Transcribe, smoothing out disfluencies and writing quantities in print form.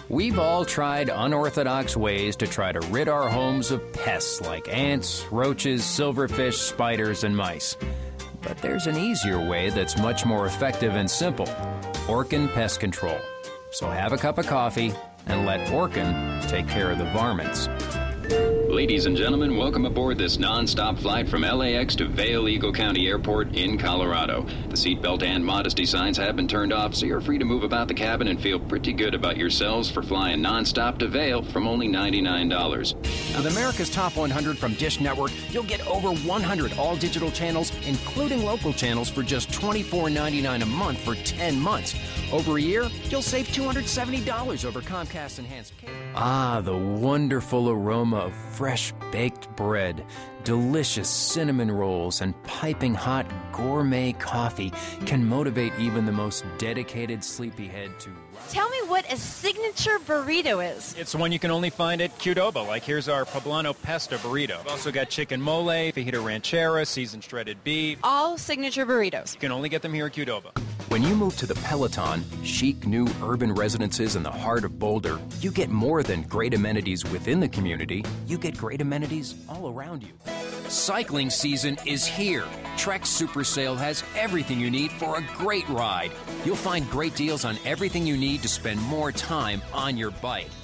We've all tried unorthodox ways to try to rid our homes of pests like ants, roaches, silverfish, spiders, and mice. But there's an easier way that's much more effective and simple: Orkin Pest Control. So have a cup of coffee and let Orkin take care of the varmints. Ladies and gentlemen, welcome aboard this non-stop flight from LAX to Vail Eagle County Airport in Colorado. The seatbelt and modesty signs have been turned off, so you're free to move about the cabin and feel pretty good about yourselves for flying non-stop to Vail from only $99. With America's Top 100 from Dish Network, you'll get over 100 all-digital channels, including local channels, for just $24.99 a month for 10 months. Over a year, you'll save $270 over Comcast Enhanced Cable. Ah, the wonderful aroma of fresh baked bread, delicious cinnamon rolls, and piping hot gourmet coffee can motivate even the most dedicated sleepyhead to... Tell me what a signature burrito is. It's one you can only find at Qdoba. Like, here's our poblano pesto burrito. We've also got chicken mole, fajita ranchera, seasoned shredded beef. All signature burritos. You can only get them here at Qdoba. When you move to the Peloton, chic new urban residences in the heart of Boulder, you get more than great amenities within the community. You get great amenities all around you. Cycling season is here. Trek Super Sale has everything you need for a great ride. You'll find great deals on everything you need to spend more time on your bike.